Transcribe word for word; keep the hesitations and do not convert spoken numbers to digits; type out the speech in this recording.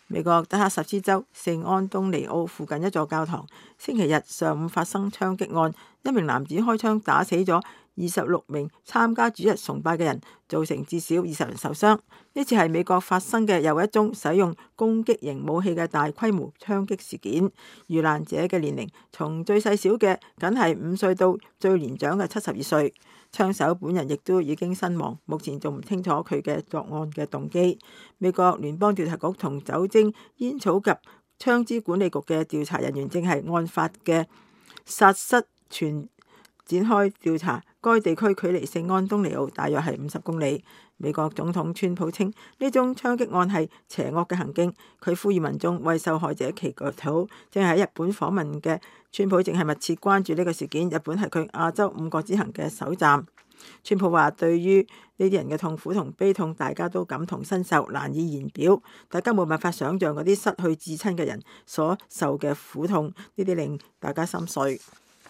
美國德克薩斯州聖安東尼奧附近一座教堂星期日上午發生槍擊案，一名男子開槍打死咗二十六名參加主日崇拜嘅人，造成至少二十人受傷。呢次係美國發生嘅又一宗使用攻擊型武器嘅大規模槍擊事件。遇難者嘅年齡從最細小嘅僅係五歲到最年長嘅七十二歲。槍手本人亦都已經身亡，目前仲唔清楚佢嘅作案嘅動機。美國聯邦調查局同酒精、煙草及槍支管理局嘅調查人員正係案發嘅薩瑟泉展開調查。該地區距離聖安東尼奧大約係五十公里。美國總統川普稱呢宗槍擊案係邪惡嘅行徑，佢呼籲民眾為受害者祈禱。正係喺日本訪問嘅川普正係密切關注呢個事件。日本係佢亞洲五國之行嘅首站。川普話：對於呢啲人嘅痛苦同悲痛，大家都感同身受，難以言表。大家冇辦法想像嗰啲失去至親嘅人所受嘅苦痛，呢啲令大家心碎。